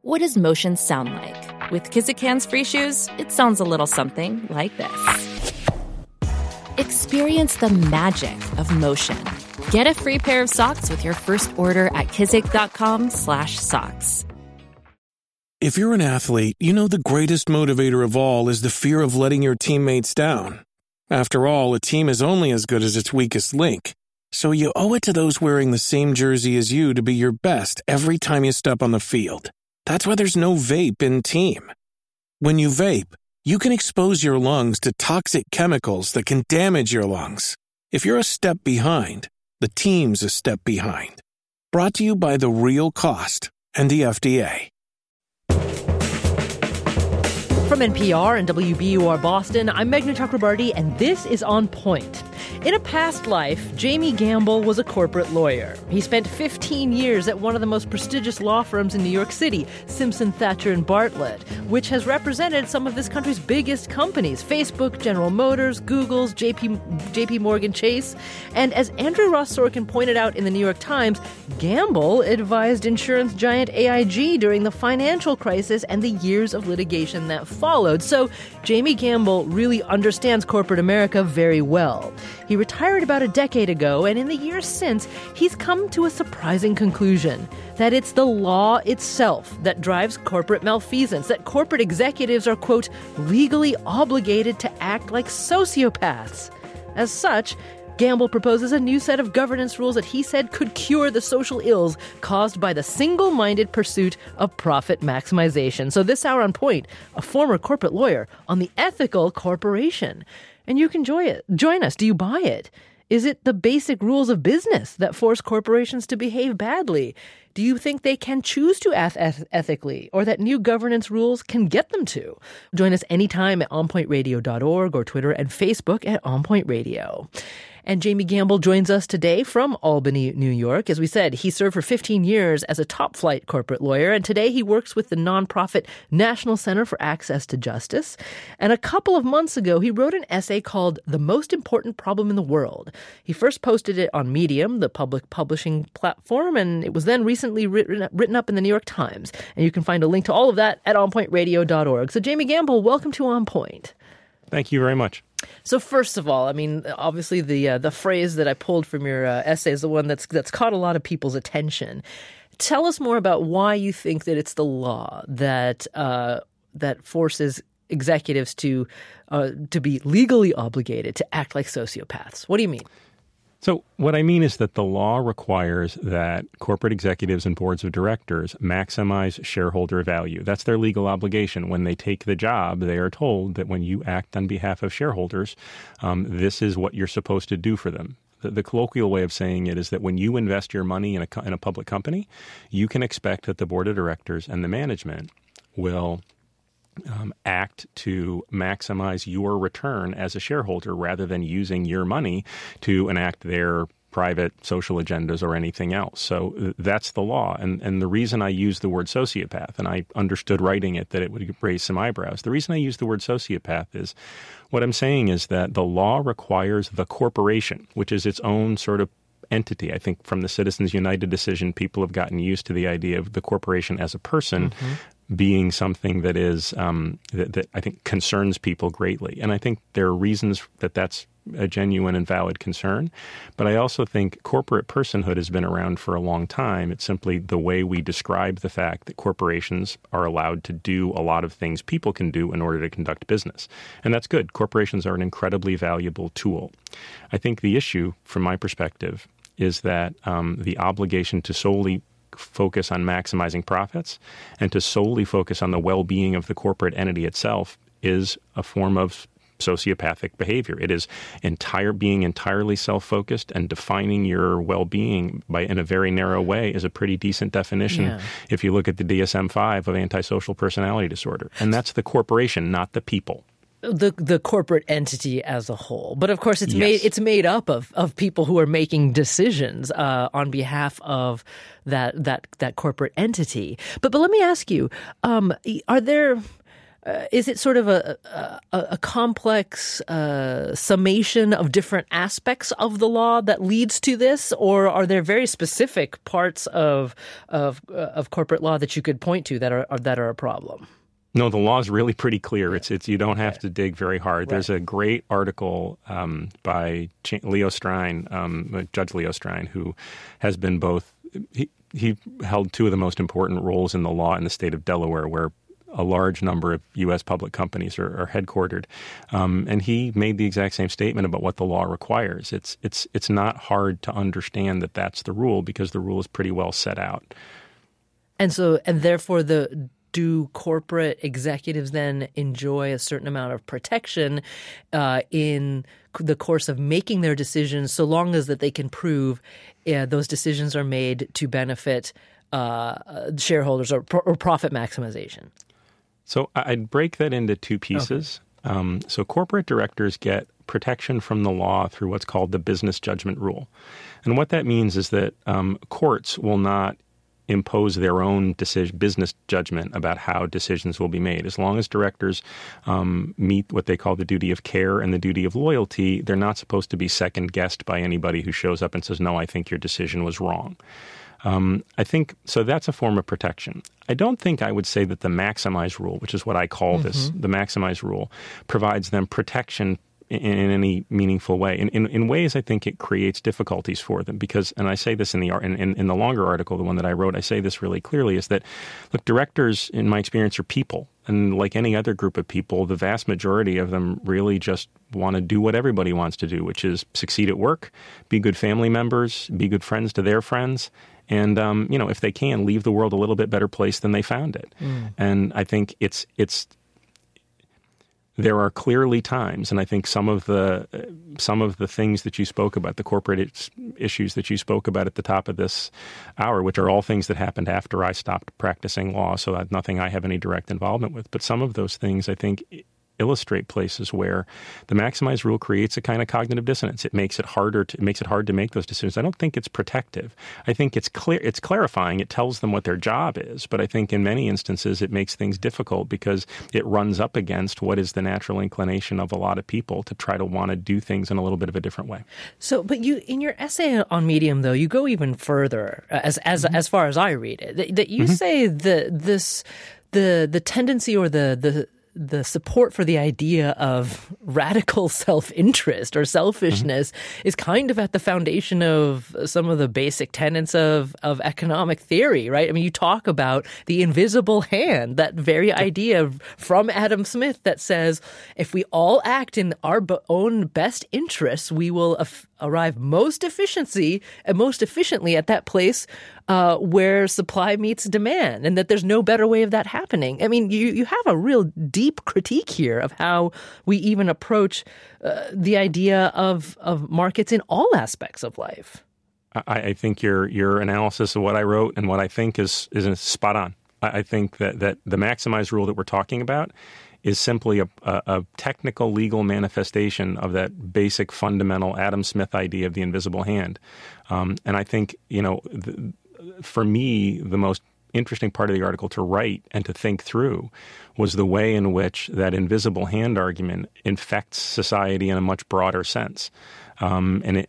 What does motion sound like? With Kizik hands-free shoes, it sounds a little something like this. Experience the magic of motion. Get a free pair of socks with your first order at kizik.com/socks. If you're an athlete, you know the greatest motivator of all is the fear of letting your teammates down. After all, a team is only as good as its weakest link. So you owe it to those wearing the same jersey as you to be your best every time you step on the field. That's why there's no vape in team. When you vape, you can expose your lungs to toxic chemicals that can damage your lungs. If you're a step behind, the team's a step behind. Brought to you by The Real Cost and the FDA. From NPR and WBUR Boston, I'm Meghna Chakrabarty, and this is On Point. In a past life, Jamie Gamble was a corporate lawyer. He spent 15 years at one of the most prestigious law firms in New York City, Simpson, Thacher & Bartlett, which has represented some of this country's biggest companies, Facebook, General Motors, Google's, JP Morgan Chase. And as Andrew Ross Sorkin pointed out in the New York Times, Gamble advised insurance giant AIG during the financial crisis and the years of litigation that followed. So Jamie Gamble really understands corporate America very well. He retired about a decade ago, and in the years since, he's come to a surprising conclusion, that it's the law itself that drives corporate malfeasance, that corporate executives are, quote, legally obligated to act like sociopaths. As such, Gamble proposes a new set of governance rules that he said could cure the social ills caused by the single-minded pursuit of profit maximization. So this hour on Point, a former corporate lawyer on the ethical corporation. And you can join us. Do you buy it? Is it the basic rules of business that force corporations to behave badly? Do you think they can choose to act ethically, or that new governance rules can get them to? Join us anytime at onpointradio.org or Twitter and Facebook at OnPoint Radio. And Jamie Gamble joins us today from Albany, New York. As we said, he served for 15 years as a top-flight corporate lawyer, and today he works with the nonprofit National Center for Access to Justice. And a couple of months ago, he wrote an essay called The Most Important Problem in the World. He first posted it on Medium, the public publishing platform, and it was then recently written up in the New York Times. And you can find a link to all of that at onpointradio.org. So Jamie Gamble, welcome to On Point. Thank you very much. So first of all, I mean, obviously the phrase that I pulled from your essay is the one that's caught a lot of people's attention. Tell us more about why you think that it's the law that forces executives to be legally obligated to act like sociopaths. What do you mean? So what I mean is that the law requires that corporate executives and boards of directors maximize shareholder value. That's their legal obligation. When they take the job, they are told that when you act on behalf of shareholders, this is what you're supposed to do for them. The colloquial way of saying it is that when you invest your money in a public company, you can expect that the board of directors and the management will act to maximize your return as a shareholder rather than using your money to enact their private social agendas or anything else. So that's the law. And the reason I use the word sociopath, and I understood writing it that it would raise some eyebrows, the reason I use the word sociopath is what I'm saying is that the law requires the corporation, which is its own sort of entity. I think from the Citizens United decision, people have gotten used to the idea of the corporation as a person being something that is that I think concerns people greatly. And I think there are reasons that that's a genuine and valid concern. But I also think corporate personhood has been around for a long time. It's simply the way we describe the fact that corporations are allowed to do a lot of things people can do in order to conduct business. And that's good. Corporations are an incredibly valuable tool. I think the issue, from my perspective, is that the obligation to solely focus on maximizing profits and to solely focus on the well-being of the corporate entity itself is a form of sociopathic behavior. It is being entirely self-focused, and defining your well-being in a very narrow way is a pretty decent definition if you look at the DSM-5 of antisocial personality disorder. And that's the corporation, not the people. The corporate entity as a whole. But of course, it's made up of people who are making decisions on behalf of that corporate entity. But let me ask you, are there is it sort of a complex summation of different aspects of the law that leads to this, or are there very specific parts of corporate law that you could point to that are a problem? No, the law is really pretty clear. It's you don't have to dig very hard. Right. There's a great article by Leo Strine, Judge Leo Strine, who has been both. He held two of the most important roles in the law in the state of Delaware, where a large number of U.S. public companies are headquartered, and he made the exact same statement about what the law requires. It's not hard to understand that that's the rule, because the rule is pretty well set out. And therefore do corporate executives then enjoy a certain amount of protection in the course of making their decisions, so long as that they can prove those decisions are made to benefit shareholders or profit maximization? So I'd break that into two pieces. Okay. So corporate directors get protection from the law through what's called the business judgment rule. And what that means is that courts will not impose their own business judgment about how decisions will be made. As long as directors meet what they call the duty of care and the duty of loyalty, they're not supposed to be second-guessed by anybody who shows up and says, no, I think your decision was wrong. I think so. That's a form of protection. I don't think I would say that the maximize rule, which is what I call this, the maximize rule, provides them protection in any meaningful way. In ways, I think it creates difficulties for them because, and I say this in the longer article, the one that I wrote, I say this really clearly, is that, look, directors, in my experience, are people. And like any other group of people, the vast majority of them really just want to do what everybody wants to do, which is succeed at work, be good family members, be good friends to their friends, and, if they can, leave the world a little bit better place than they found it. And I think there are clearly times, and I think some of the things that you spoke about, the corporate issues that you spoke about at the top of this hour, which are all things that happened after I stopped practicing law, so that's nothing I have any direct involvement with. But some of those things, I think, illustrate places where the maximize rule creates a kind of cognitive dissonance. It makes it hard to make those decisions. I don't think it's protective. I think it's clarifying. It tells them what their job is. But I think in many instances it makes things difficult because it runs up against what is the natural inclination of a lot of people to try to want to do things in a little bit of a different way. So, but you, in your essay on Medium, though, you go even further, as far as I read it, that you say that the tendency or the support for the idea of radical self-interest or selfishness is kind of at the foundation of some of the basic tenets of economic theory, right? I mean, you talk about the invisible hand, that very idea from Adam Smith that says if we all act in our own best interests, we will arrive most efficiently at that place where supply meets demand, and that there's no better way of that happening. I mean, you have a real deep critique here of how we even approach the idea of markets in all aspects of life. I think your analysis of what I wrote and what I think is spot on. I think that the maximize rule that we're talking about is simply a technical legal manifestation of that basic fundamental Adam Smith idea of the invisible hand. And I think, for me, the most interesting part of the article to write and to think through was the way in which that invisible hand argument infects society in a much broader sense. And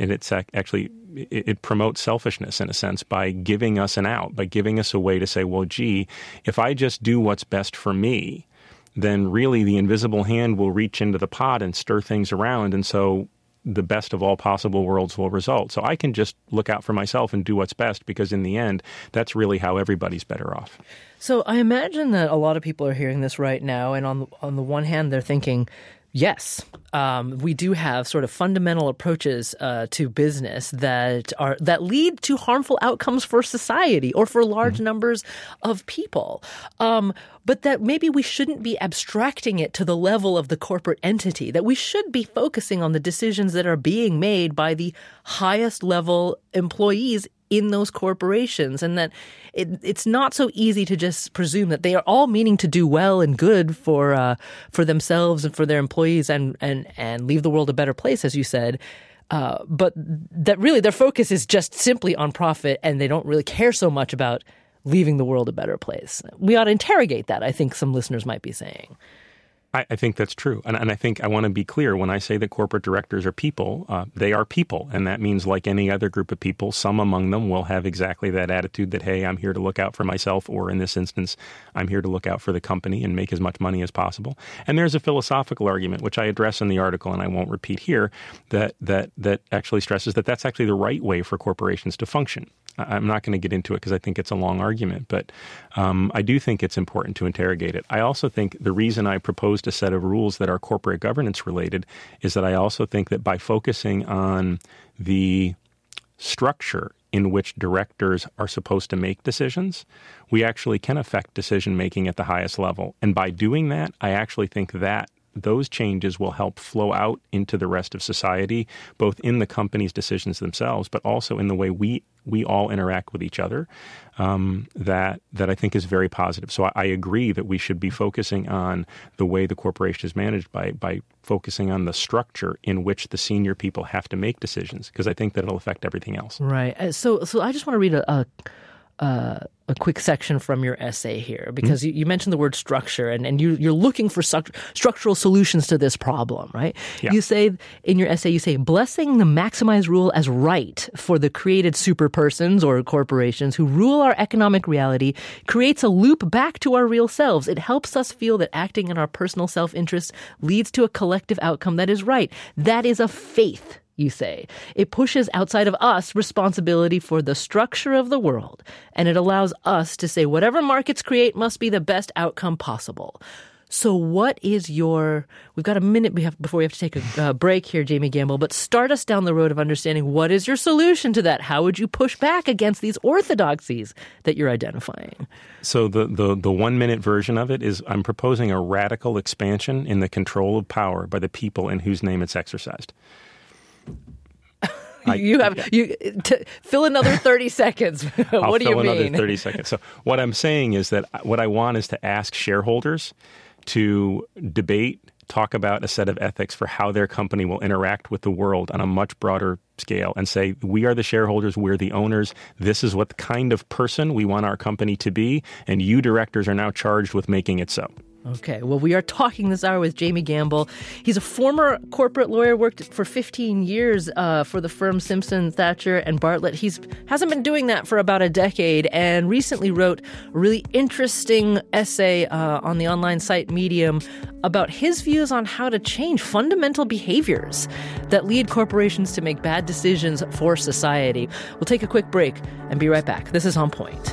it promotes selfishness in a sense by giving us an out, by giving us a way to say, well, gee, if I just do what's best for me, then really the invisible hand will reach into the pot and stir things around. And so the best of all possible worlds will result. So I can just look out for myself and do what's best because in the end, that's really how everybody's better off. So I imagine that a lot of people are hearing this right now. And on the one hand, they're thinking, yes, we do have sort of fundamental approaches to business that lead to harmful outcomes for society or for large numbers of people. But that maybe we shouldn't be abstracting it to the level of the corporate entity, that we should be focusing on the decisions that are being made by the highest level employees in those corporations, and that it's not so easy to just presume that they are all meaning to do well and good for themselves and for their employees and leave the world a better place, as you said. But that really their focus is just simply on profit, and they don't really care so much about leaving the world a better place. We ought to interrogate that, I think some listeners might be saying. I think that's true. And I think I want to be clear when I say that corporate directors are people, they are people. And that means like any other group of people, some among them will have exactly that attitude that, hey, I'm here to look out for myself, or in this instance, I'm here to look out for the company and make as much money as possible. And there's a philosophical argument, which I address in the article and I won't repeat here, that actually stresses that that's actually the right way for corporations to function. I'm not going to get into it because I think it's a long argument, but I do think it's important to interrogate it. I also think the reason I proposed a set of rules that are corporate governance related is that I also think that by focusing on the structure in which directors are supposed to make decisions, we actually can affect decision making at the highest level. And by doing that, I actually think that those changes will help flow out into the rest of society, both in the company's decisions themselves, but also in the way we all interact with each other, that I think is very positive. So I agree that we should be focusing on the way the corporation is managed by focusing on the structure in which the senior people have to make decisions, because I think that it'll affect everything else. Right. So I just want to read a quick section from your essay here, because you mentioned the word structure, and you're looking for structural solutions to this problem, right? Yeah. You say in your essay, blessing the maximized rule as right for the created superpersons or corporations who rule our economic reality creates a loop back to our real selves. It helps us feel that acting in our personal self-interest leads to a collective outcome that is right. That is a faith, you say. It pushes outside of us responsibility for the structure of the world, and it allows us to say whatever markets create must be the best outcome possible. So what is we've got a minute before we have to take a break here, Jamie Gamble, but start us down the road of understanding what is your solution to that? How would you push back against these orthodoxies that you're identifying? So the 1 minute version of it is I'm proposing a radical expansion in the control of power by the people in whose name it's exercised. Fill another 30 seconds. What do you mean? I'll fill another 30 seconds. So what I'm saying is that what I want is to ask shareholders to debate, talk about a set of ethics for how their company will interact with the world on a much broader scale, and say, we are the shareholders, we're the owners, this is what kind of person we want our company to be, and you directors are now charged with making it so. Okay, well, we are talking this hour with Jamie Gamble. He's a former corporate lawyer, worked for 15 years for the firm Simpson, Thacher, and Bartlett. He hasn't been doing that for about a decade, and recently wrote a really interesting essay on the online site Medium about his views on how to change fundamental behaviors that lead corporations to make bad decisions for society. We'll take a quick break and be right back. This is On Point.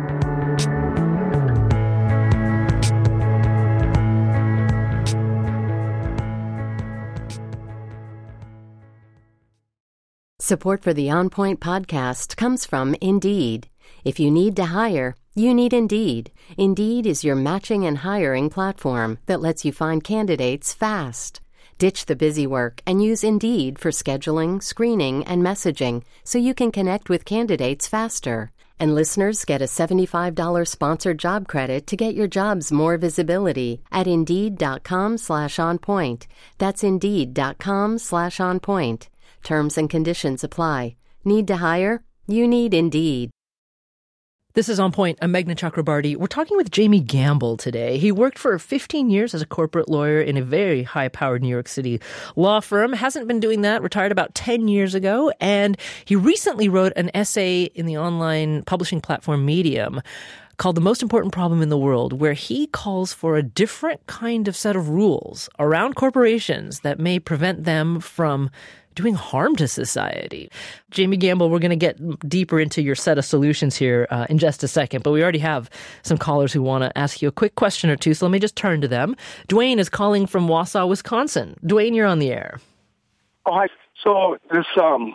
Support for the On Point podcast comes from Indeed. If you need to hire, you need Indeed. Indeed is your matching and hiring platform that lets you find candidates fast. Ditch the busy work and use Indeed for scheduling, screening, and messaging so you can connect with candidates faster. And listeners get a $75 sponsored job credit to get your jobs more visibility at Indeed.com/onpoint. That's Indeed.com/onpoint. Terms and conditions apply. Need to hire? You need Indeed. This is On Point. I'm Meghna Chakrabarty. We're talking with Jamie Gamble today. He worked for 15 years as a corporate lawyer in a very high-powered New York City law firm. Hasn't been doing that, retired about 10 years ago. And he recently wrote an essay in the online publishing platform Medium called The Most Important Problem in the World, where he calls for a different kind of set of rules around corporations that may prevent them from doing harm to society. Jamie Gamble, we're going to get deeper into your set of solutions here in just a second, but we already have some callers who want to ask you a quick question or two, so let me just turn to them. Dwayne is calling from Wausau, Wisconsin. Dwayne, you're on the air. Oh, hi. So this whole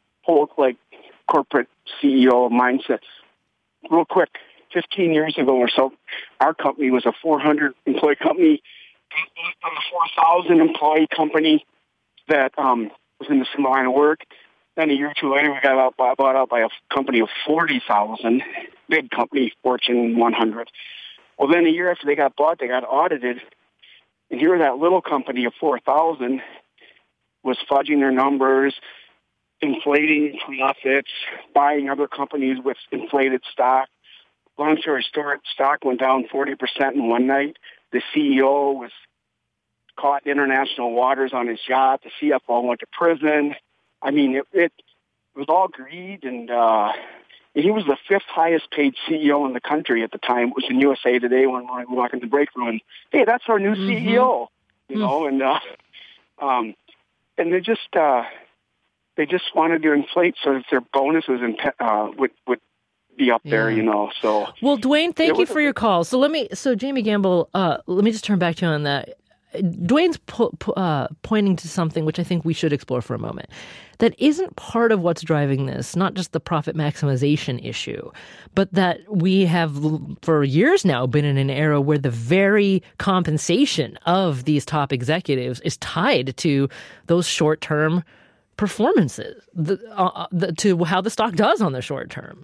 corporate CEO mindset, real quick, 15 years ago or so, our company was a 400-employee company, from a 4,000-employee company that was in the similar line of work. Then a year or two later, we got bought out by a company of 40,000, big company, Fortune 100. Well, then a year after they got bought, they got audited. And here that little company of 4,000 was fudging their numbers, inflating profits, buying other companies with inflated stock. Long story short, stock went down 40% in one night. The CEO was caught in international waters on his yacht. The CFO went to prison. I mean, it was all greed, and he was the 5th highest paid CEO in the country at the time. It was in USA Today when we walked in the break room, and, hey, that's our new CEO, you know, and they just wanted to inflate so that their bonuses would be up there, you know. So, well, Dwayne, thank you for your call. So Jamie Gamble, let me just turn back to you on that. Dwayne's pointing to something which I think we should explore for a moment. That isn't part of what's driving this, not just the profit maximization issue, but that we have for years now been in an era where the very compensation of these top executives is tied to those short-term performances, to how the stock does on the short term.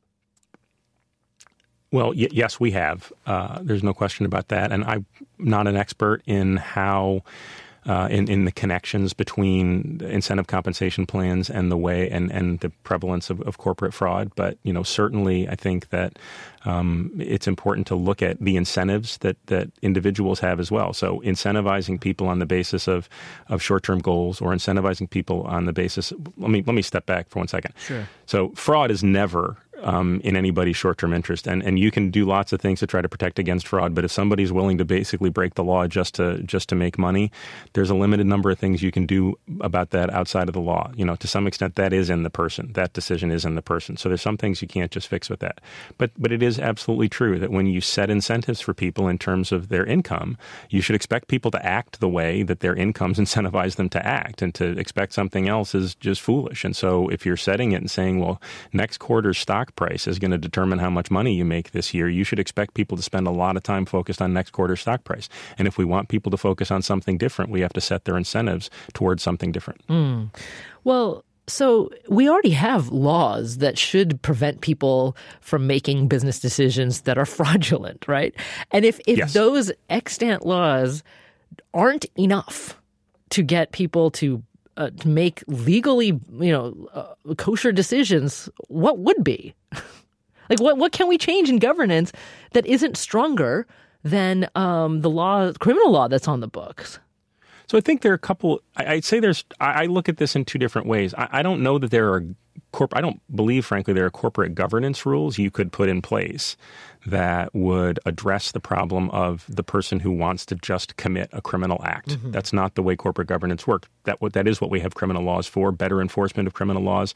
Well, yes, we have. There's no question about that. And I'm not an expert in how, in the connections between incentive compensation plans and the way and the prevalence of corporate fraud. But, you know, certainly I think that it's important to look at the incentives that individuals have as well. So incentivizing people on the basis of short-term goals, or incentivizing people on the basis. Let me step back for 1 second. Sure. So fraud is never in anybody's short-term interest. And you can do lots of things to try to protect against fraud, but if somebody's willing to basically break the law just to make money, there's a limited number of things you can do about that outside of the law. You know, to some extent, that is in the person. That decision is in the person. So there's some things you can't just fix with that. But it is absolutely true that when you set incentives for people in terms of their income, you should expect people to act the way that their incomes incentivize them to act, and to expect something else is just foolish. And so if you're setting it and saying, well, next quarter's stock price is going to determine how much money you make this year, you should expect people to spend a lot of time focused on next quarter's stock price. And if we want people to focus on something different, we have to set their incentives towards something different. Well, so we already have laws that should prevent people from making business decisions that are fraudulent, right? And if yes. those extant laws aren't enough to get people to make legally, kosher decisions, what would be? Like, what can we change in governance that isn't stronger than the criminal law that's on the books? So I think there are a couple. I'd say I look at this in two different ways. I don't know that there are I don't believe, frankly, there are corporate governance rules you could put in place that would address the problem of the person who wants to just commit a criminal act. Mm-hmm. That's not the way corporate governance works. That is what we have criminal laws for, better enforcement of criminal laws,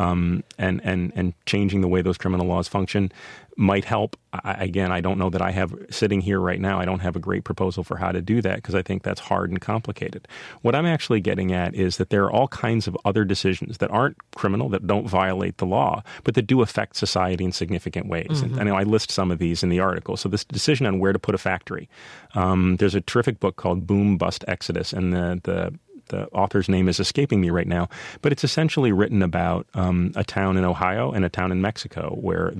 and changing the way those criminal laws function might help. Again, I don't know that I have, sitting here right now, I don't have a great proposal for how to do that, because I think that's hard and complicated. What I'm actually getting at is that there are all kinds of other decisions that aren't criminal, that don't violate the law, but that do affect society in significant ways. Mm-hmm. And I list some of these in the article. So this decision on where to put a factory. There's a terrific book called Boom, Bust, Exodus, and the author's name is escaping me right now, but it's essentially written about a town in Ohio and a town in Mexico where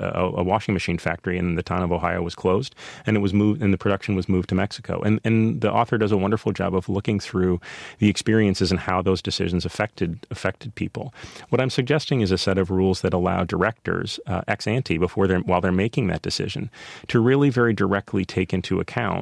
a washing machine factory in the town of Ohio was closed, and it was moved, and the production was moved to Mexico. And the author does a wonderful job of looking through the experiences and how those decisions affected people. What I'm suggesting is a set of rules that allow directors ex ante while they're making that decision to really very directly take into account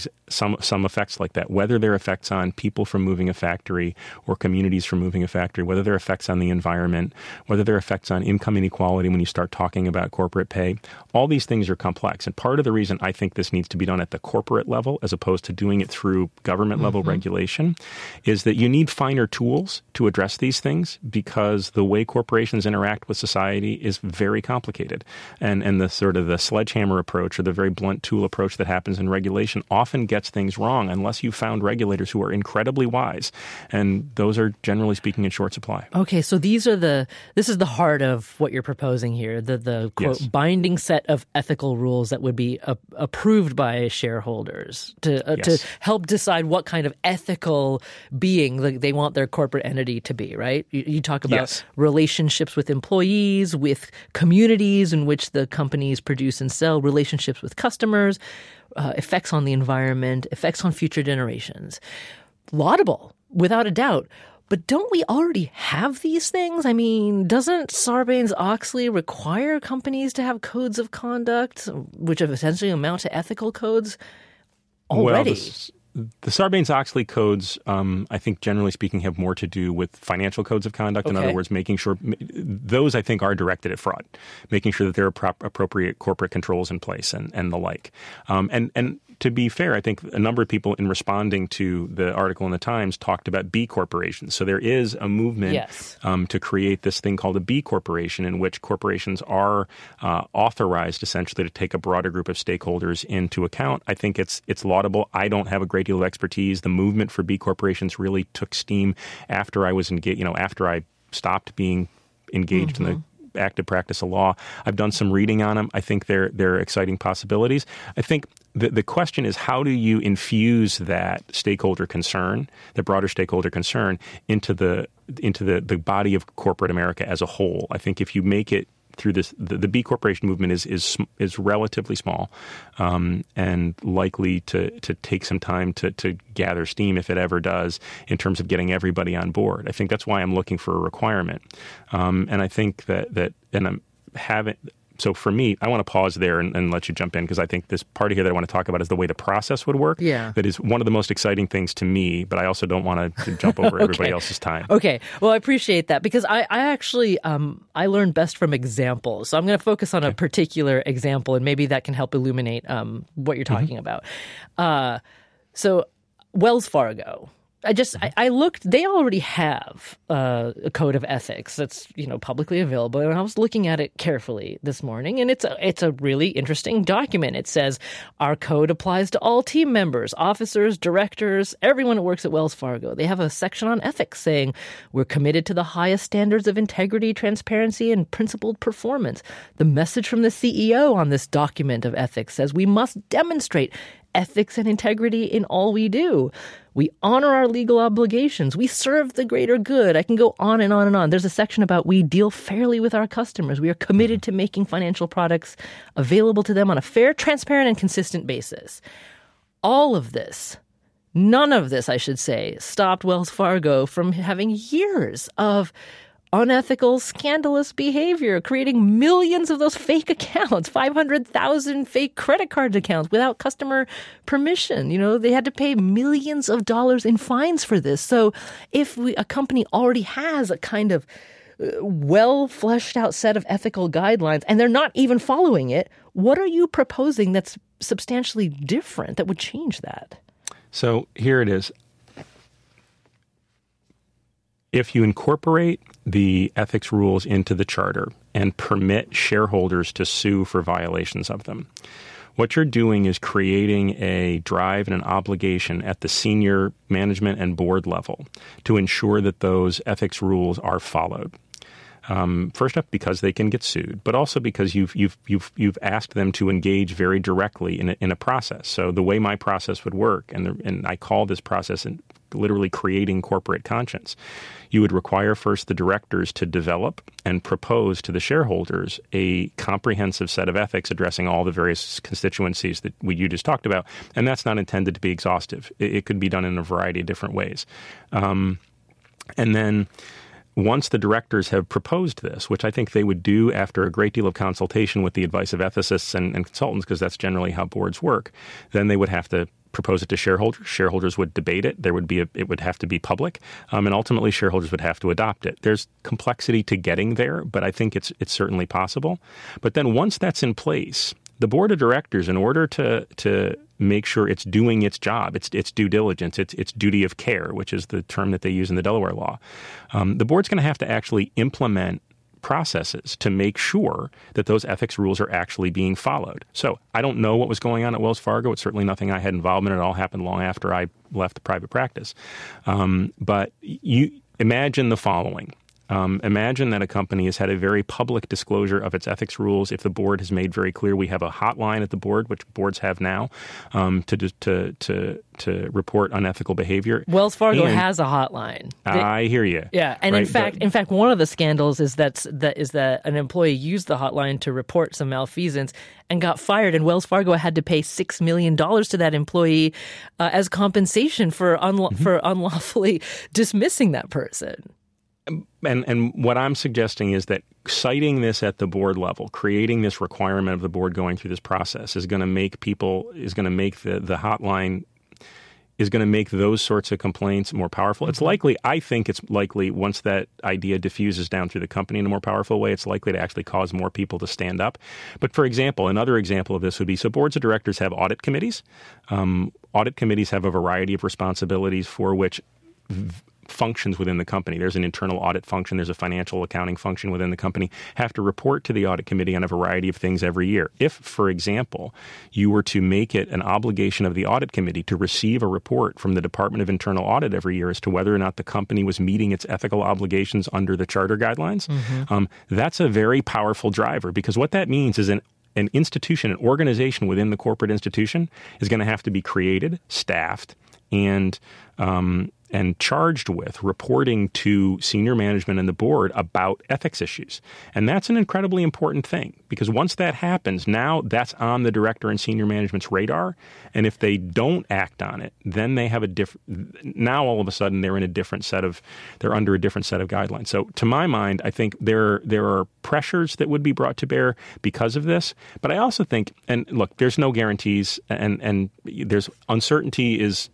some effects like that, whether they're effects on people from moving a factory or communities from moving a factory, whether they're effects on the environment, whether they're effects on income inequality when you start talking about corporate pay. All these things are complex. And part of the reason I think this needs to be done at the corporate level as opposed to doing it through government level regulation is that you need finer tools to address these things, because the way corporations interact with society is very complicated. And the sort of the sledgehammer approach, or the very blunt tool approach that happens in regulation, often gets things wrong unless you found regulators who are incredibly wise. And those are, generally speaking, in short supply. Okay, so this is the heart of what you're proposing here, the quote, yes. binding set of ethical rules that would be approved by shareholders to help decide what kind of ethical being they want their corporate entity to be, right? You talk about yes. relationships with employees, with communities in which the companies produce and sell, relationships with customers, effects on the environment, effects on future generations. Laudable, without a doubt. But don't we already have these things? I mean, doesn't Sarbanes-Oxley require companies to have codes of conduct, which essentially amount to ethical codes already? Well, The Sarbanes-Oxley codes, I think, generally speaking, have more to do with financial codes of conduct. In other words, making sure those, I think, are directed at fraud, making sure that there are appropriate corporate controls in place and the like. And to be fair, I think a number of people in responding to the article in the Times talked about B corporations. So there is a movement to create this thing called a B corporation, in which corporations are authorized essentially to take a broader group of stakeholders into account. I think it's laudable. I don't have a great deal of expertise. The movement for B corporations really took steam after I was engaged. After I stopped being engaged in the active practice of law. I've done some reading on them. I think they're exciting possibilities. I think the question is, how do you infuse that stakeholder concern, the broader stakeholder concern, into the body of corporate America as a whole? I think if you make it through this, the B corporation movement is relatively small and likely to take some time to gather steam, if it ever does, in terms of getting everybody on board. I think that's why I'm looking for a requirement, and I think that I'm having. So for me, I want to pause there and let you jump in, because I think this part here that I want to talk about is the way the process would work. Yeah. That is one of the most exciting things to me, but I also don't want to jump over everybody else's time. Okay. Well, I appreciate that, because I actually, I learn best from examples. So I'm going to focus on a particular example, and maybe that can help illuminate what you're talking about. So Wells Fargo. I looked, they already have a code of ethics that's, publicly available. And I was looking at it carefully this morning, and it's a really interesting document. It says our code applies to all team members, officers, directors, everyone who works at Wells Fargo. They have a section on ethics saying we're committed to the highest standards of integrity, transparency, and principled performance. The message from the CEO on this document of ethics says we must demonstrate ethics and integrity in all we do. We honor our legal obligations. We serve the greater good. I can go on and on and on. There's a section about we deal fairly with our customers. We are committed to making financial products available to them on a fair, transparent, and consistent basis. All of this, none of this, I should say, stopped Wells Fargo from having years of unethical, scandalous behavior, creating millions of those fake accounts, 500,000 fake credit card accounts without customer permission. They had to pay millions of dollars in fines for this. So if a company already has a kind of well fleshed out set of ethical guidelines and they're not even following it, what are you proposing that's substantially different that would change that? So here it is. If you incorporate the ethics rules into the charter and permit shareholders to sue for violations of them, what you're doing is creating a drive and an obligation at the senior management and board level to ensure that those ethics rules are followed. First up, because they can get sued, but also because you've asked them to engage very directly in a process. So the way my process would work, and I call this process literally creating corporate conscience. You would require first the directors to develop and propose to the shareholders a comprehensive set of ethics addressing all the various constituencies that you just talked about. And that's not intended to be exhaustive. It could be done in a variety of different ways. And then once the directors have proposed this, which I think they would do after a great deal of consultation with the advice of ethicists and consultants, because that's generally how boards work, then they would have to propose it to shareholders. Shareholders would debate it. It would have to be public, and ultimately shareholders would have to adopt it. There's complexity to getting there, but I think it's certainly possible. But then once that's in place, the board of directors, in order to make sure it's doing its job, its due diligence, its duty of care, which is the term that they use in the Delaware law, the board's going to have to actually implement processes to make sure that those ethics rules are actually being followed. So I don't know what was going on at Wells Fargo. It's certainly nothing I had involvement in. It all happened long after I left the private practice. But you imagine the following. Imagine that a company has had a very public disclosure of its ethics rules. If the board has made very clear, we have a hotline at the board, which boards have now, to report unethical behavior. Wells Fargo has a hotline. I hear you. Yeah, and right? in fact, one of the scandals is that an employee used the hotline to report some malfeasance and got fired, and Wells Fargo had to pay $6 million to that employee as compensation for unlawfully dismissing that person. And what I'm suggesting is that citing this at the board level, creating this requirement of the board going through this process is going to make the hotline is going to make those sorts of complaints more powerful. It's likely, I think it's likely, once that idea diffuses down through the company in a more powerful way, it's likely to actually cause more people to stand up. But for example, another example of this would be, so boards of directors have audit committees. Audit committees have a variety of responsibilities for which functions within the company. There's an internal audit function. There's a financial accounting function within the company. Have to report to the audit committee on a variety of things every year. If, for example, you were to make it an obligation of the audit committee to receive a report from the Department of Internal Audit every year as to whether or not the company was meeting its ethical obligations under the charter guidelines, that's a very powerful driver, because what that means is an institution, an organization within the corporate institution is going to have to be created, staffed, and charged with reporting to senior management and the board about ethics issues. And that's an incredibly important thing, because once that happens, now that's on the director and senior management's radar. And if they don't act on it, then they have now all of a sudden they're under a different set of guidelines. So to my mind, I think there are pressures that would be brought to bear because of this. But I also think, and look, there's no guarantees, and there's uncertainty is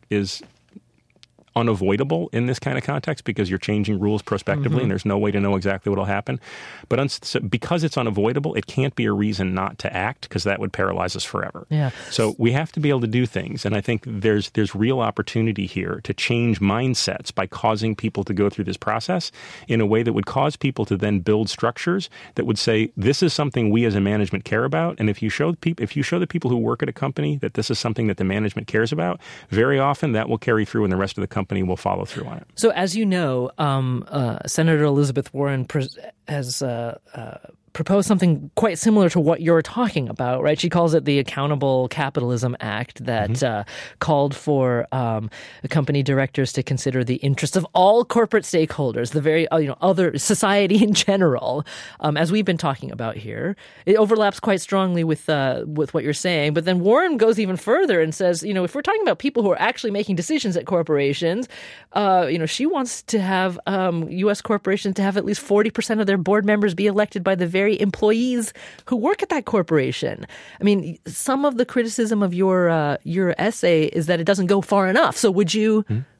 unavoidable in this kind of context, because you're changing rules prospectively and there's no way to know exactly what will happen. But so because it's unavoidable, it can't be a reason not to act, because that would paralyze us forever. Yeah. So we have to be able to do things. And I think there's real opportunity here to change mindsets by causing people to go through this process in a way that would cause people to then build structures that would say, this is something we as a management care about. And if you show the people who work at a company that this is something that the management cares about, very often that will carry through and the rest of the company will follow through on it. So as you know, Senator Elizabeth Warren has proposed something quite similar to what you're talking about, right? She calls it the Accountable Capitalism Act that called for company directors to consider the interests of all corporate stakeholders, the very other society in general, as we've been talking about here. It overlaps quite strongly with what you're saying. But then Warren goes even further and says, if we're talking about people who are actually making decisions at corporations, she wants to have U.S. corporations to have at least 40% of their board members be elected by the very employees who work at that corporation. I mean, some of the criticism of your essay is that it doesn't go far enough. So would you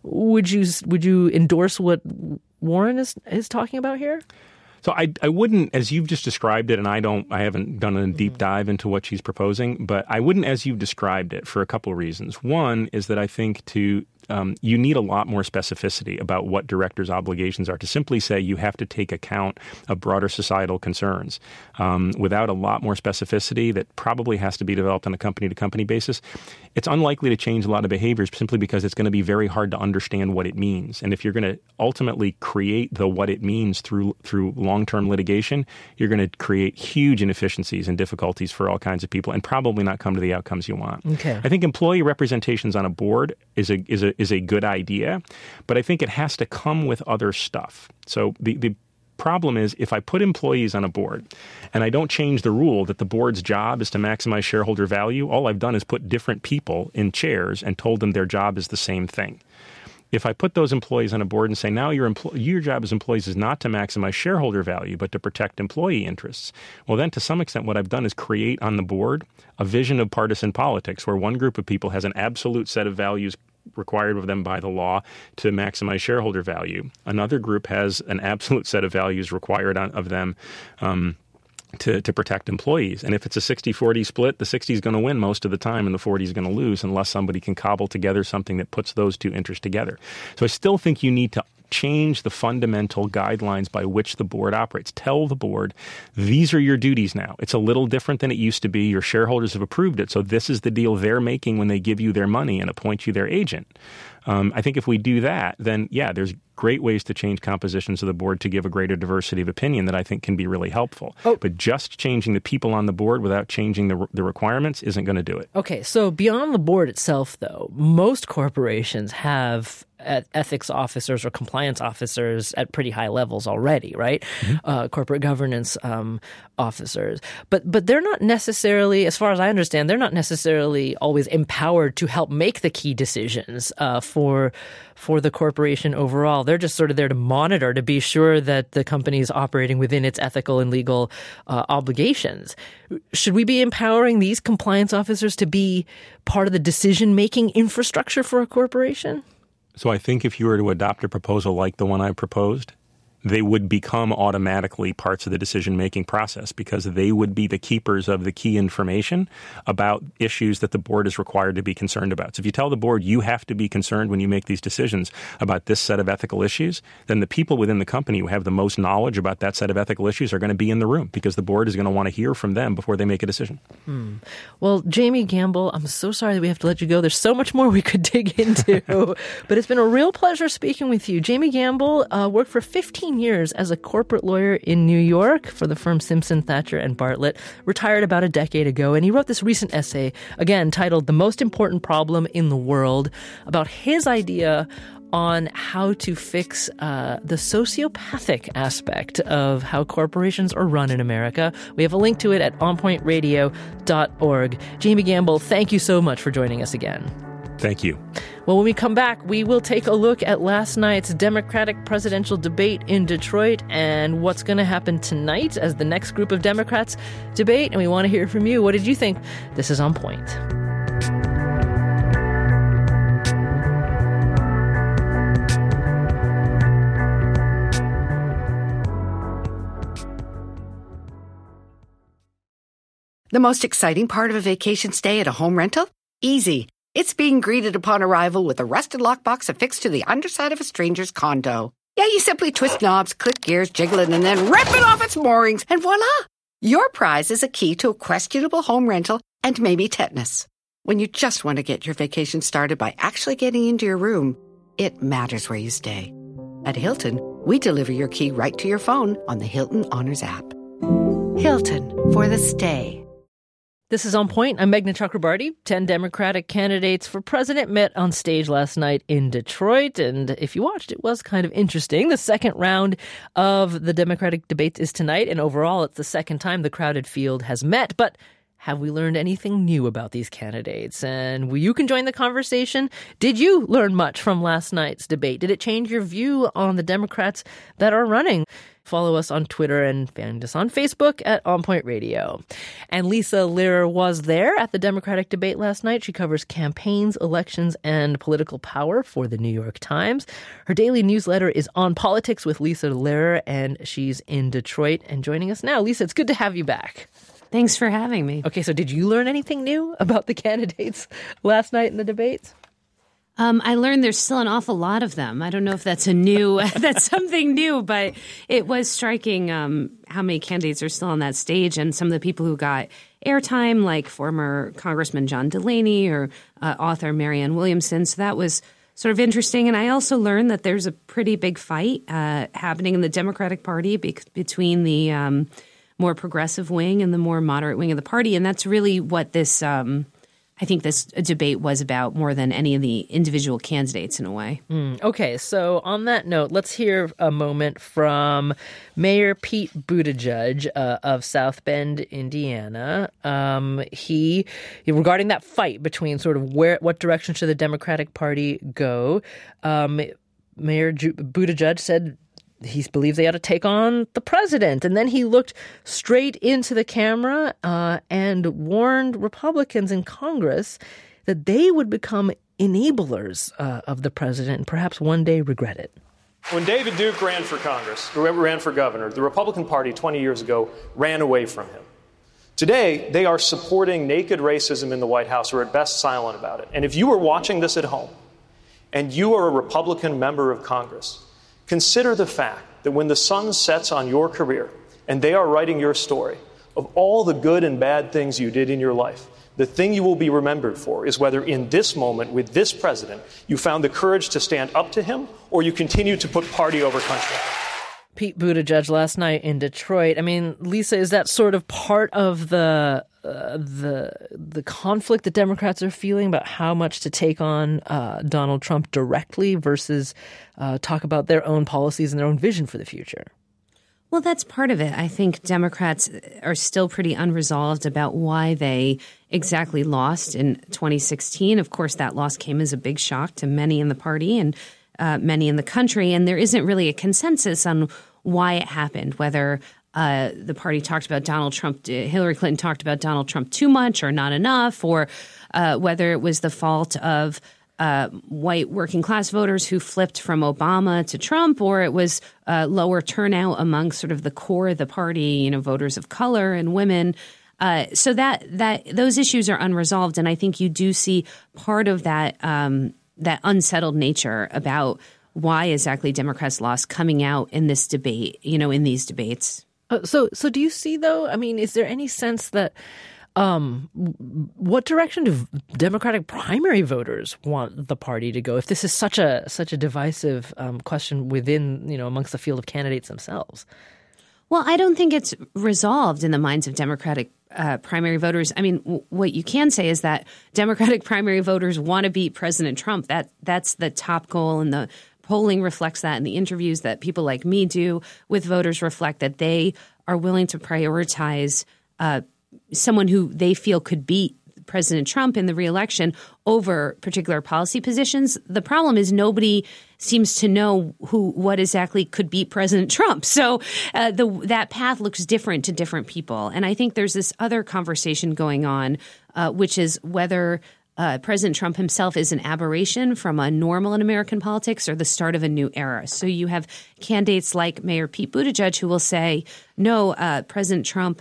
endorse what Warren is talking about here? So I wouldn't, as you've just described it, and I haven't done a deep dive into what she's proposing, but I wouldn't as you've described it for a couple of reasons. One is that I think you need a lot more specificity about what directors' obligations are. To simply say you have to take account of broader societal concerns without a lot more specificity that probably has to be developed on a company-to-company basis, it's unlikely to change a lot of behaviors simply because it's going to be very hard to understand what it means. And if you're going to ultimately create the what it means through long-term litigation, you're going to create huge inefficiencies and difficulties for all kinds of people and probably not come to the outcomes you want. Okay. I think employee representations on a board is a good idea, but I think it has to come with other stuff. So the problem is, if I put employees on a board and I don't change the rule that the board's job is to maximize shareholder value, all I've done is put different people in chairs and told them their job is the same thing. If I put those employees on a board and say, now your job as employees is not to maximize shareholder value, but to protect employee interests, well, then to some extent what I've done is create on the board a vision of partisan politics where one group of people has an absolute set of values required of them by the law to maximize shareholder value. Another group has an absolute set of values required of them to protect employees. And if it's a 60-40 split, the 60 is going to win most of the time and the 40 is going to lose unless somebody can cobble together something that puts those two interests together. So I still think you need to change the fundamental guidelines by which the board operates. Tell the board, these are your duties now. It's a little different than it used to be. Your shareholders have approved it. So this is the deal they're making when they give you their money and appoint you their agent. I think if we do that, then, there's great ways to change compositions of the board to give a greater diversity of opinion that I think can be really helpful. But just changing the people on the board without changing the requirements isn't going to do it. Okay, so beyond the board itself, though, most corporations have ethics officers or compliance officers at pretty high levels already, right? Mm-hmm. Corporate governance officers. But they're not necessarily, as far as I understand, they're not necessarily always empowered to help make the key decisions for the corporation overall. They're just sort of there to monitor, to be sure that the company is operating within its ethical and legal obligations. Should we be empowering these compliance officers to be part of the decision-making infrastructure for a corporation? So I think if you were to adopt a proposal like the one I proposed, they would become automatically parts of the decision-making process because they would be the keepers of the key information about issues that the board is required to be concerned about. So if you tell the board you have to be concerned when you make these decisions about this set of ethical issues, then the people within the company who have the most knowledge about that set of ethical issues are going to be in the room because the board is going to want to hear from them before they make a decision. Well, Jamie Gamble, I'm so sorry that we have to let you go. There's so much more we could dig into, but it's been a real pleasure speaking with you. Jamie Gamble worked for 15 years as a corporate lawyer in New York for the firm Simpson, Thacher & Bartlett, retired about a decade ago, and he wrote this recent essay, again, titled The Most Important Problem in the World, about his idea on how to fix the sociopathic aspect of how corporations are run in America. We have a link to it at onpointradio.org. Jamie Gamble, thank you so much for joining us again. Thank you. Well, when we come back, we will take a look at last night's Democratic presidential debate in Detroit and what's going to happen tonight as the next group of Democrats debate. And we want to hear from you. What did you think? This is On Point. The most exciting part of a vacation stay at a home rental? Easy. It's being greeted upon arrival with a rusted lockbox affixed to the underside of a stranger's condo. Yeah, you simply twist knobs, click gears, jiggle it, and then rip it off its moorings, and voila! Your prize is a key to a questionable home rental and maybe tetanus. When you just want to get your vacation started by actually getting into your room, it matters where you stay. At Hilton, we deliver your key right to your phone on the Hilton Honors app. Hilton, for the stay. This is On Point. I'm Meghna Chakrabarti. 10 Democratic candidates for president met on stage last night in Detroit. And if you watched, it was kind of interesting. The second round of the Democratic debates is tonight. And overall, it's the second time the crowded field has met. But have we learned anything new about these candidates? And you can join the conversation. Did you learn much from last night's debate? Did it change your view on the Democrats that are running? Follow us on Twitter and find us on Facebook at On Point Radio. And Lisa Lerer was there at the Democratic debate last night. She covers campaigns, elections, and political power for the New York Times. Her daily newsletter is On Politics with Lisa Lerer, and she's in Detroit and joining us now. Lisa, it's good to have you back. Thanks for having me. Okay, so did you learn anything new about the candidates last night in the debates? I learned there's still an awful lot of them. I don't know if that's that's something new, but it was striking how many candidates are still on that stage, and some of the people who got airtime, like former Congressman John Delaney or author Marianne Williamson. So that was sort of interesting. And I also learned that there's a pretty big fight happening in the Democratic Party between the more progressive wing and the more moderate wing of the party. And that's really what this I think this debate was about more than any of the individual candidates in a way. Okay, so on that note, let's hear a moment from Mayor Pete Buttigieg of South Bend, Indiana. He regarding that fight between sort of what direction should the Democratic Party go, Mayor Buttigieg said he believes they ought to take on the president. And then he looked straight into the camera and warned Republicans in Congress that they would become enablers of the president and perhaps one day regret it. When David Duke ran for governor, the Republican Party 20 years ago ran away from him. Today, they are supporting naked racism in the White House, or at best silent about it. And if you are watching this at home and you are a Republican member of Congress, consider the fact that when the sun sets on your career and they are writing your story of all the good and bad things you did in your life, the thing you will be remembered for is whether in this moment with this president you found the courage to stand up to him or you continue to put party over country. Pete Buttigieg last night in Detroit. I mean, Lisa, is that sort of part of the conflict that Democrats are feeling about how much to take on Donald Trump directly versus talk about their own policies and their own vision for the future? Well, that's part of it. I think Democrats are still pretty unresolved about why they exactly lost in 2016. Of course, that loss came as a big shock to many in the party and many in the country. And there isn't really a consensus on why it happened, whether the party talked about Donald Trump, Hillary Clinton talked about Donald Trump too much or not enough, or whether it was the fault of white working class voters who flipped from Obama to Trump, or it was lower turnout among sort of the core of the party, voters of color and women. So that those issues are unresolved. And I think you do see part of that that unsettled nature about why exactly Democrats lost coming out in this debate, in these debates. So do you see, though, I mean, is there any sense that what direction do Democratic primary voters want the party to go if this is such a divisive question within, amongst the field of candidates themselves? Well, I don't think it's resolved in the minds of Democratic primary voters. I mean, what you can say is that Democratic primary voters want to beat President Trump. That's the top goal, and the polling reflects that, and the interviews that people like me do with voters reflect that they are willing to prioritize someone who they feel could beat President Trump in the reelection over particular policy positions. The problem is nobody seems to know what exactly could beat President Trump. So that path looks different to different people. And I think there's this other conversation going on, which is whether President Trump himself is an aberration from a normal in American politics or the start of a new era. So you have candidates like Mayor Pete Buttigieg who will say, no, President Trump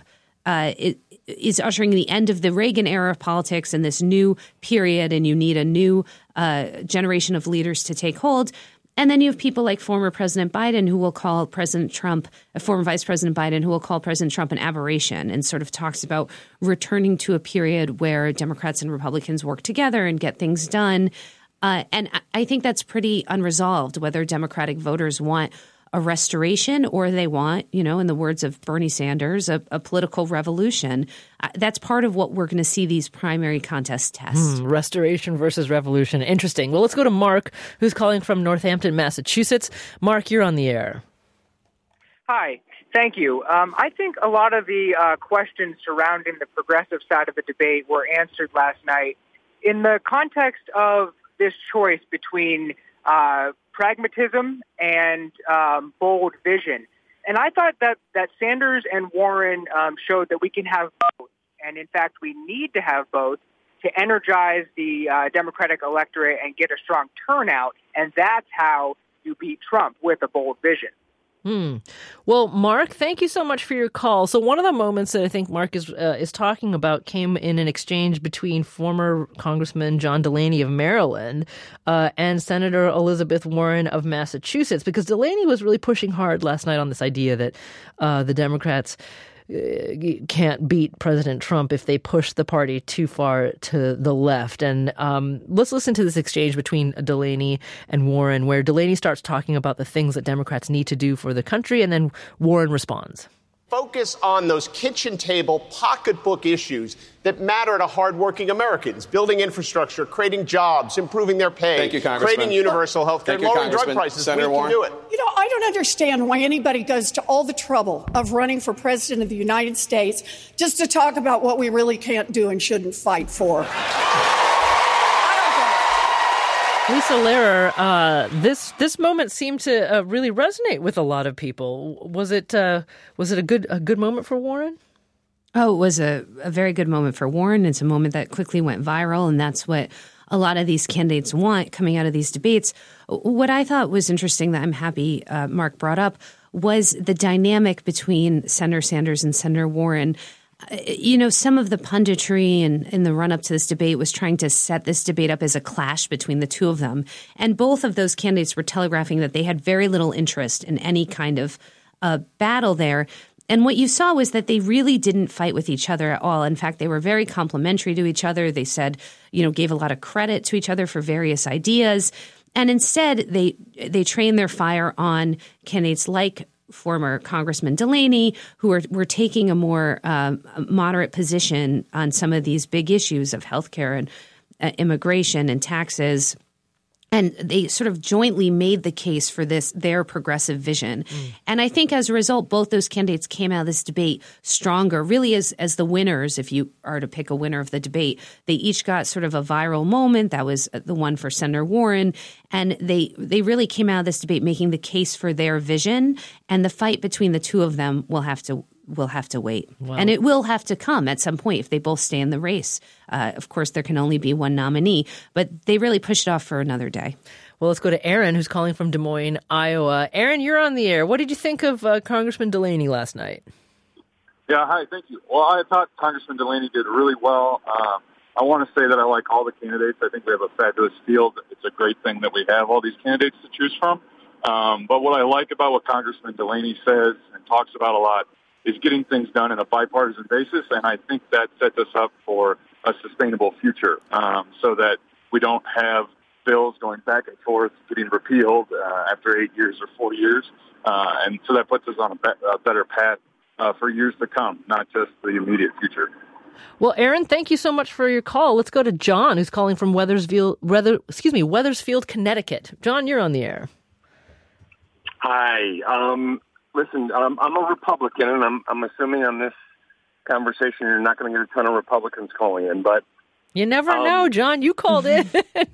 is ushering the end of the Reagan era of politics and this new period, and you need a new generation of leaders to take hold. And then you have people like former President Biden who will call President Trump, former Vice President Biden, who will call President Trump an aberration and sort of talks about returning to a period where Democrats and Republicans work together and get things done. And I think that's pretty unresolved, whether Democratic voters want a restoration or they want, in the words of Bernie Sanders, a political revolution. That's part of what we're going to see these primary contests test. Restoration versus revolution. Interesting. Well, let's go to Mark, who's calling from Northampton, Massachusetts. Mark, you're on the air. Hi. Thank you. I think a lot of the questions surrounding the progressive side of the debate were answered last night in the context of this choice between pragmatism and bold vision. And I thought that Sanders and Warren showed that we can have both. And in fact, we need to have both to energize the Democratic electorate and get a strong turnout. And that's how you beat Trump, with a bold vision. Well, Mark, thank you so much for your call. So one of the moments that I think Mark is talking about came in an exchange between former Congressman John Delaney of Maryland and Senator Elizabeth Warren of Massachusetts, because Delaney was really pushing hard last night on this idea that the Democrats can't beat President Trump if they push the party too far to the left. And let's listen to this exchange between Delaney and Warren, where Delaney starts talking about the things that Democrats need to do for the country, and then Warren responds. Focus on those kitchen table, pocketbook issues that matter to hardworking Americans: building infrastructure, creating jobs, improving their pay, Thank you, Congressman. creating universal health care, lowering drug prices. Senator we Warren. can do it. I don't understand why anybody goes to all the trouble of running for president of the United States just to talk about what we really can't do and shouldn't fight for. Lisa Lehrer, this moment seemed to really resonate with a lot of people. Was it a good moment for Warren? Oh, it was a very good moment for Warren. It's a moment that quickly went viral, and that's what a lot of these candidates want coming out of these debates. What I thought was interesting that I'm happy Mark brought up was the dynamic between Senator Sanders and Senator Warren. Some of the punditry in the run-up to this debate was trying to set this debate up as a clash between the two of them. And both of those candidates were telegraphing that they had very little interest in any kind of battle there. And what you saw was that they really didn't fight with each other at all. In fact, they were very complimentary to each other. They said, gave a lot of credit to each other for various ideas. And instead, they trained their fire on candidates like former Congressman Delaney, who were taking a more moderate position on some of these big issues of healthcare and immigration and taxes. And they sort of jointly made the case for their progressive vision. And I think as a result, both those candidates came out of this debate stronger, really as the winners, if you are to pick a winner of the debate. They each got sort of a viral moment. That was the one for Senator Warren. And they really came out of this debate making the case for their vision. And the fight between the two of them will have to wait. Wow. And it will have to come at some point if they both stay in the race. Of course, there can only be one nominee, but they really pushed it off for another day. Well, let's go to Aaron, who's calling from Des Moines, Iowa. Aaron, you're on the air. What did you think of Congressman Delaney last night? Yeah, hi, thank you. Well, I thought Congressman Delaney did really well. I want to say that I like all the candidates. I think we have a fabulous field. It's a great thing that we have all these candidates to choose from. But what I like about what Congressman Delaney says and talks about a lot is getting things done in a bipartisan basis, and I think that sets us up for a sustainable future so that we don't have bills going back and forth, getting repealed after 8 years or 4 years. And so that puts us on a better path for years to come, not just the immediate future. Well, Aaron, thank you so much for your call. Let's go to John, who's calling from Wethersfield, Connecticut. John, you're on the air. Hi. Listen, I'm a Republican, and I'm assuming on this conversation you're not going to get a ton of Republicans calling in, but you never know, John. You called in.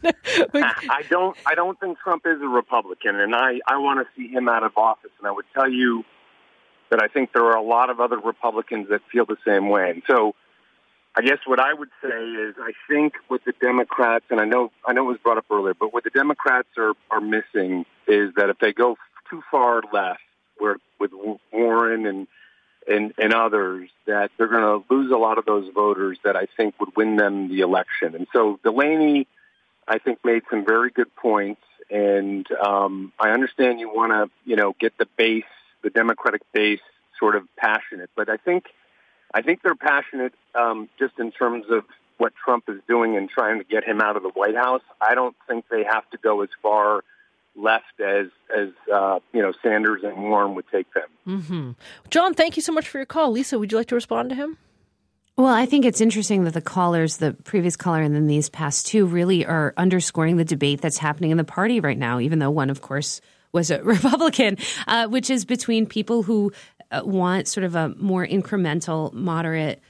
I don't think Trump is a Republican, and I want to see him out of office. And I would tell you that I think there are a lot of other Republicans that feel the same way. And so I guess what I would say is I think what the Democrats, and I know it was brought up earlier, but what the Democrats are missing is that if they go too far left, with Warren and others, that they're going to lose a lot of those voters that I think would win them the election. And so Delaney, I think, made some very good points. And I understand you want to, get the Democratic base sort of passionate. But I think they're passionate just in terms of what Trump is doing and trying to get him out of the White House. I don't think they have to go as far left as Sanders and Warren would take them. Mm-hmm. John, thank you so much for your call. Lisa, would you like to respond to him? Well, I think it's interesting that the previous caller and then these past two really are underscoring the debate that's happening in the party right now, even though one, of course, was a Republican, which is between people who want sort of a more incremental, moderate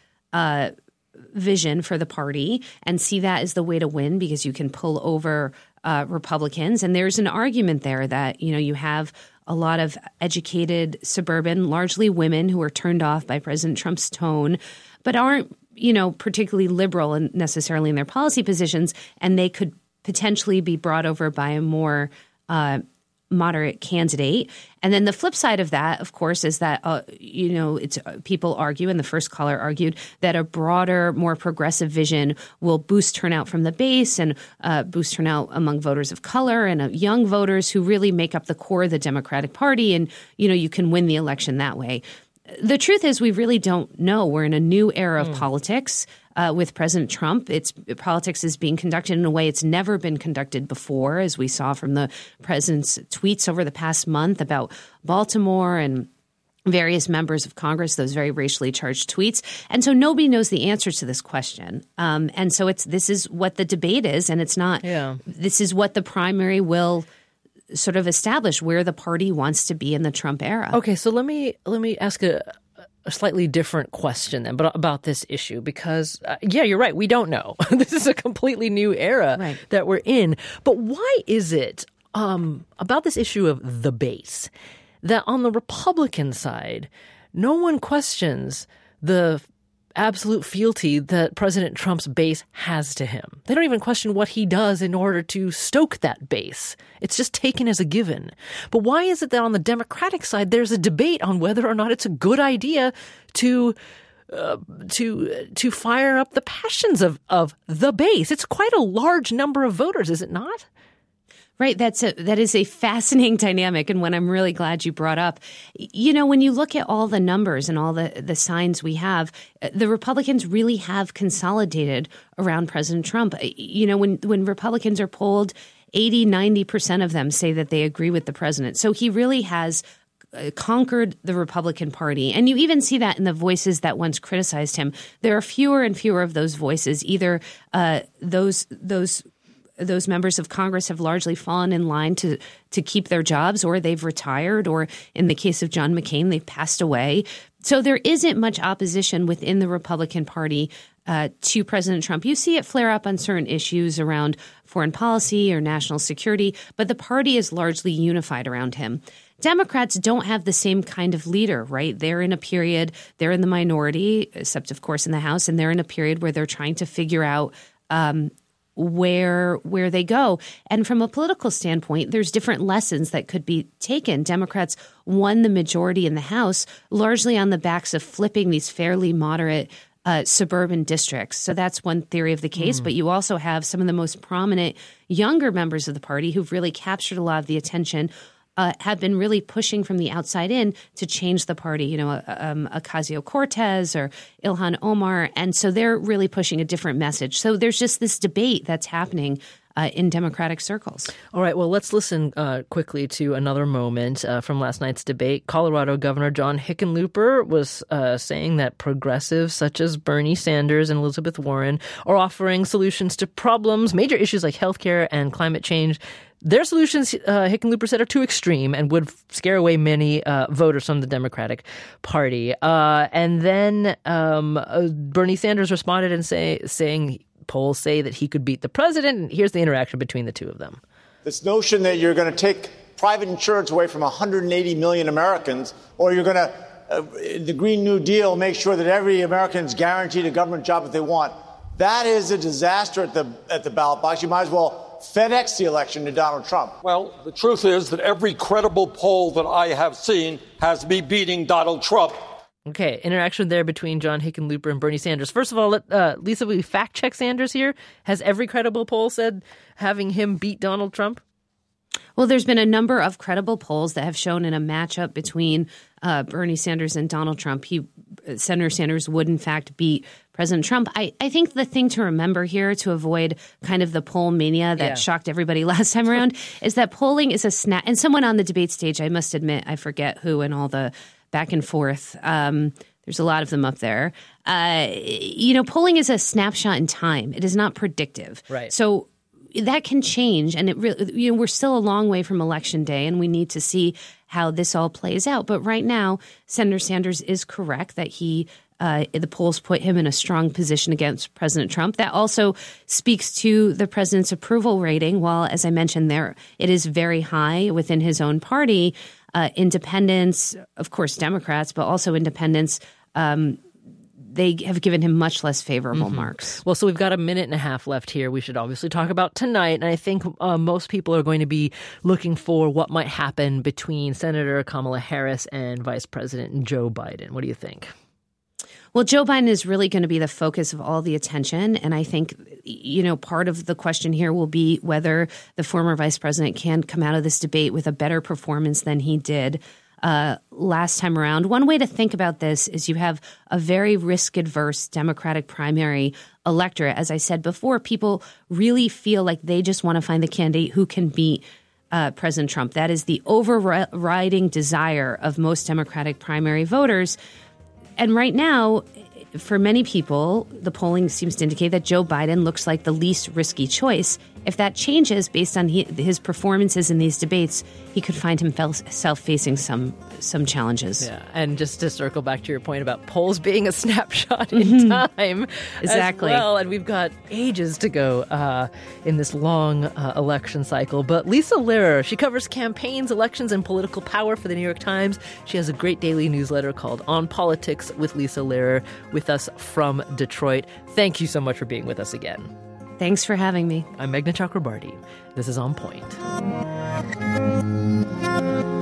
vision for the party and see that as the way to win because you can pull over Republicans. And there's an argument there that, you have a lot of educated suburban, largely women who are turned off by President Trump's tone, but aren't, particularly liberal and necessarily in their policy positions. And they could potentially be brought over by a more moderate candidate. And then the flip side of that, of course, is that, it's people argue, and the first caller argued, that a broader, more progressive vision will boost turnout from the base and boost turnout among voters of color and young voters who really make up the core of the Democratic Party. And, you can win the election that way. The truth is we really don't know. We're in a new era of politics with President Trump. Politics is being conducted in a way it's never been conducted before, as we saw from the president's tweets over the past month about Baltimore and various members of Congress, those very racially charged tweets. And so nobody knows the answer to this question. And so this is what the debate is, and it's not this is what the primary will sort of establish where the party wants to be in the Trump era. Okay, so let me ask a slightly different question then, but about this issue, because you're right, we don't know. This is a completely new era that we're in. But why is it about this issue of the base that on the Republican side, no one questions the absolute fealty that President Trump's base has to him? They don't even question what he does in order to stoke that base. It's just taken as a given. But why is it that on the Democratic side, there's a debate on whether or not it's a good idea to fire up the passions of the base? It's quite a large number of voters, is it not? Right. That is a fascinating dynamic, and one I'm really glad you brought up. When you look at all the numbers and all the signs we have, the Republicans really have consolidated around President Trump. When Republicans are polled, 80-90% of them say that they agree with the president. So he really has conquered the Republican Party. And you even see that in the voices that once criticized him. There are fewer and fewer of those voices. Either those members of Congress have largely fallen in line to keep their jobs, or they've retired, or in the case of John McCain, they've passed away. So there isn't much opposition within the Republican Party to President Trump. You see it flare up on certain issues around foreign policy or national security, but the party is largely unified around him. Democrats don't have the same kind of leader, right? They're in a period, they're in the minority, except of course in the House, and they're in a period where they're trying to figure out where they go. And from a political standpoint, there's different lessons that could be taken. Democrats won the majority in the House largely on the backs of flipping these fairly moderate suburban districts. So that's one theory of the case. But you also have some of the most prominent younger members of the party who've really captured a lot of the attention, have been really pushing from the outside in to change the party, you know, Ocasio-Cortez or Ilhan Omar. And so they're really pushing a different message. So there's just this debate that's happening in Democratic circles. All right. Well, let's listen quickly to another moment from last night's debate. Colorado Governor John Hickenlooper was saying that progressives such as Bernie Sanders and Elizabeth Warren are offering solutions to problems, major issues like healthcare and climate change. Their solutions, Hickenlooper said, are too extreme and would scare away many voters from the Democratic Party. And then Bernie Sanders responded and saying polls say that he could beat the president. And here's the interaction between the two of them. This notion that you're going to take private insurance away from 180 million Americans, or you're going to, the Green New Deal, make sure that every American is guaranteed a government job if they want. That is a disaster at the ballot box. You might as well FedEx the election to Donald Trump. Well, the truth is that every credible poll that I have seen has me beating Donald Trump. Okay, interaction there between John Hickenlooper and Bernie Sanders. First of all, Lisa, will you fact check Sanders here? Has every credible poll said having him beat Donald Trump? Well, there's been a number of credible polls that have shown in a matchup between Bernie Sanders and Donald Trump, Senator Sanders would in fact beat President Trump. I think the thing to remember here to avoid kind of the poll mania that shocked everybody last time around is that polling is a snap. And someone on the debate stage, I must admit, I forget who and all the back and forth. There's a lot of them up there. Polling is a snapshot in time. It is not predictive. Right. So that can change, and it really, we're still a long way from Election Day, and we need to see how this all plays out. But right now, Senator Sanders is correct that the polls put him in a strong position against President Trump. That also speaks to the president's approval rating. While, as I mentioned, it is very high within his own party. Independents, of course, Democrats, but also independents. They have given him much less favorable marks. Well, so we've got a minute and a half left here. We should obviously talk about tonight. And I think most people are going to be looking for what might happen between Senator Kamala Harris and Vice President Joe Biden. What do you think? Well, Joe Biden is really going to be the focus of all the attention. And I think, part of the question here will be whether the former vice president can come out of this debate with a better performance than he did last time around. One way to think about this is you have a very risk-adverse Democratic primary electorate. As I said before, people really feel like they just want to find the candidate who can beat President Trump. That is the overriding desire of most Democratic primary voters. And right now, for many people, the polling seems to indicate that Joe Biden looks like the least risky choice. If that changes based on his performances in these debates, he could find himself facing some challenges. Yeah, and just to circle back to your point about polls being a snapshot in time. Exactly. As well, and we've got ages to go in this long election cycle. But Lisa Lehrer, she covers campaigns, elections, and political power for the New York Times. She has a great daily newsletter called On Politics with Lisa Lehrer with us from Detroit. Thank you so much for being with us again. Thanks for having me. I'm Meghna Chakrabarti. This is On Point.